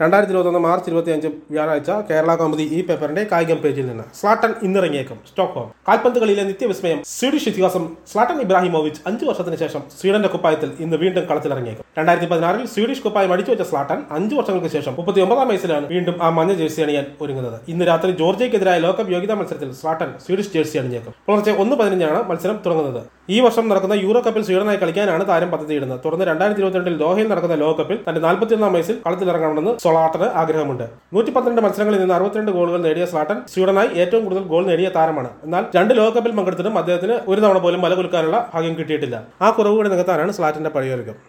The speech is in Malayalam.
2021 മാർച്ച് 25 വ്യാഴാഴ്ച കേരള കൗമുദി ഈ പേപ്പറിന്റെ കായികം പേജിൽ നിന്ന് സ്ലാട്ടൻ ഇന്നിറങ്ങിയേക്കും സ്റ്റോക്ക്ഹോം. കാൽപന്ത് കളിയിലെ നിത്യവിസ്മയം സ്വീഡിഷ് ഇതിഹാസം സ്ലാട്ടൻ ഇബ്രാഹിമോവിച്ച് 5 വർഷത്തിന് ശേഷം സ്വീഡന്റെ കുപ്പായത്തിൽ ഇന്ന് വീണ്ടും കളത്തിലിറങ്ങിയേക്കും. 2016 സ്വീഡിഷ് കുപ്പായം അടിച്ചു വെച്ച സ്ലാട്ടൻ 5 വർഷങ്ങൾക്ക് ശേഷം 39 വയസ്സിലാണ് വീണ്ടും ആ മഞ്ഞ ജേഴ്സി അണിയാൻ ഒരുങ്ങുന്നത്. ഇന്ന് രാത്രി ജോർജിയക്കെതിരായ ലോകകപ്പ് യോഗ്യതാ മത്സരത്തിൽ സ്ലാട്ടൻ സ്വീഡിഷ് ജേഴ്സി അണിഞ്ഞേക്കും. പുലർച്ചെ 1:15 മത്സരം തുടങ്ങുന്നത്. ഈ വർഷം നടക്കുന്ന യൂറോ കപ്പിൽ സ്വീഡനായി കളിക്കാനാണ് താരം പദ്ധതിയിടുന്നത്. തുടർന്ന് 2022 ദോഹയിൽ നടക്കുന്ന ലോകകപ്പിൽ തന്റെ 41 വയസ്സിൽ കളത്തിലിറങ്ങണമെന്ന് സ്ലാട്ടന് ആഗ്രഹമുണ്ട്. 112 മത്സരങ്ങളിൽ നിന്ന് 62 ഗോളുകൾ നേടിയ സ്ലാട്ടൻ സ്വീഡനായി ഏറ്റവും കൂടുതൽ ഗോൾ നേടിയ താരമാണ്. എന്നാൽ 2 ലോകകപ്പിൽ പങ്കെടുത്തിട്ടും അദ്ദേഹത്തിന് ഒരു തവണ പോലും വല കുലുക്കാനുള്ള ഭാഗ്യം കിട്ടിയിട്ടില്ല. ആ കുറവ് കൂടി നികത്താനാണ് സ്ലാട്ടന്റെ പഴിയൊരുക്കം.